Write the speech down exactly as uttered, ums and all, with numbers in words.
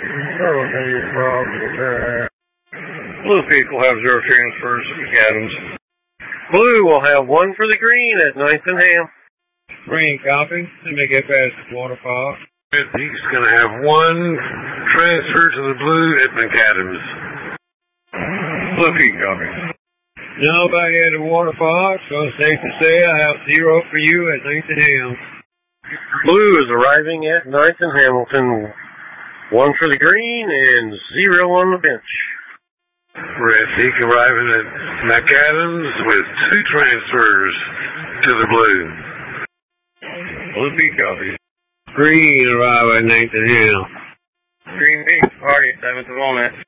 Okay, Rob. Blue Peak will have zero transfers to McAdams. Blue will have one for the green at ninth and Ham. Green copy. Let me get past the quarter fox. Red Peak's going to have one transfer to the blue at McAdams. Blue Peak copy. Nobody at the water fox, so it's safe to say I have zero for you at ninth and Ham. Blue is arriving at ninth and Hamilton. One for the green and zero on the bench. Red Peak arriving at McAdams with two transfers to the blue. Blue Peak copy. Green arriving at ninth and Ham. Green Peak, party, seventh of Walnut.